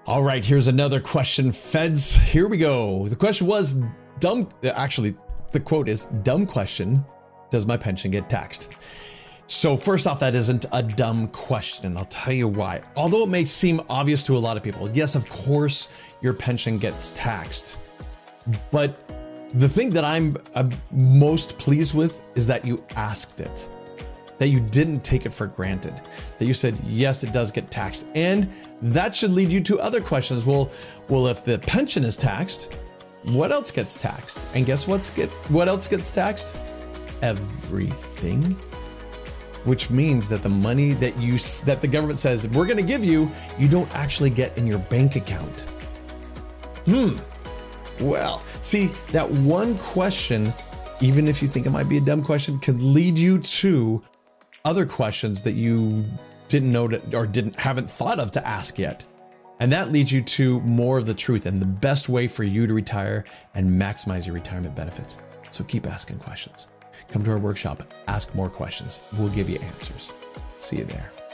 All right, here's another question, feds. Here we go. The question was dumb. Actually, the quote is, dumb question. Does my pension get taxed? So first off, that isn't a dumb question, and I'll tell you why. Although it may seem obvious to a lot of people, yes, of course, your pension gets taxed. But the thing that I'm most pleased with is that you asked it, that you didn't take it for granted, that you said, yes, it does get taxed. And that should lead you to other questions. Well, if the pension is taxed, what else gets taxed? And guess what else gets taxed? Everything. Which means that the money that the government says we're going to give you, you don't actually get in your bank account. Well, see, that one question, even if you think it might be a dumb question, could lead you to other questions that you didn't know or haven't thought of to ask yet. And that leads you to more of the truth and the best way for you to retire and maximize your retirement benefits. So keep asking questions. Come to our workshop, ask more questions. We'll give you answers. See you there.